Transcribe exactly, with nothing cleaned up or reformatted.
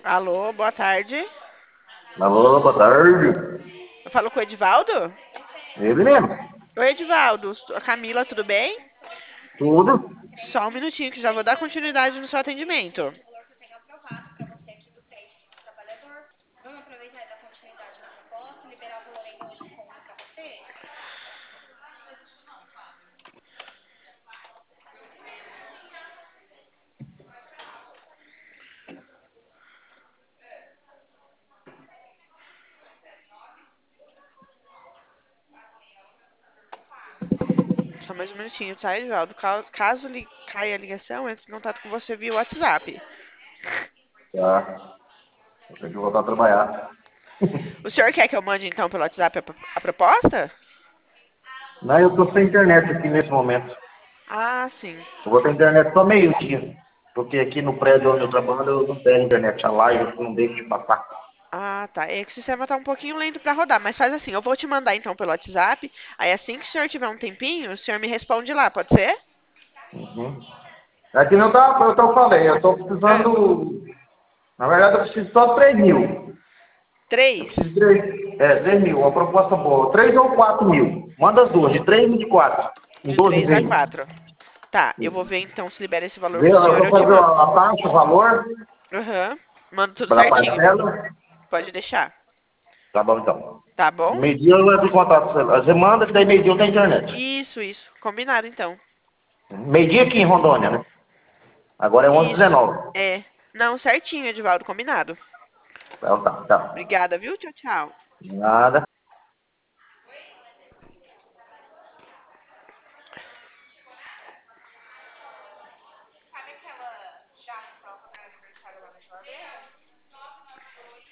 Alô, boa tarde. Alô, boa tarde. Eu falo com o Edivaldo? Ele mesmo. Oi, Edivaldo. A Camila, tudo bem? Tudo? Só um minutinho que já vou dar continuidade no seu atendimento. Só mais um minutinho, tá, Edivaldo? Ca- Caso lhe caia a ligação, entre em contato com você via WhatsApp. Tá. Eu tenho que voltar a trabalhar. O senhor quer que eu mande, então, pelo WhatsApp a, a proposta? Não, eu tô sem internet aqui nesse momento. Ah, sim. Eu vou ter internet só meio-dia. Porque aqui no prédio onde eu trabalho eu não tenho internet. A live não deixa de passar. Ah, tá. É que o sistema tá um pouquinho lento pra rodar, mas faz assim, eu vou te mandar então pelo WhatsApp, aí assim que o senhor tiver um tempinho, o senhor me responde lá, pode ser? Uhum. Aqui não tá, eu tô falei, eu tô É. precisando. Na verdade eu preciso só três mil. Eu Três? preciso de três. É, três mil, uma proposta boa. Três ou quatro mil. Manda as duas, de três e de quatro. Em De doze três a vezes. quatro. Tá, eu vou ver então se libera esse valor Vê, pro eu senhor, vou eu te fazer mando. a a taxa, o valor Aham. Mando tudo da certinho. parcela. Pode deixar. Tá bom, então. Tá bom? Meio-dia eu entro em contato com você. Você manda, que daí meio-dia eu tenho internet. Isso, isso. Combinado então. Meio-dia aqui em Rondônia, né? Agora é onze e Isso. dezenove. É. Não, certinho, Edivaldo, combinado. Então tá, tá. Obrigada, viu? Tchau, tchau. Nada.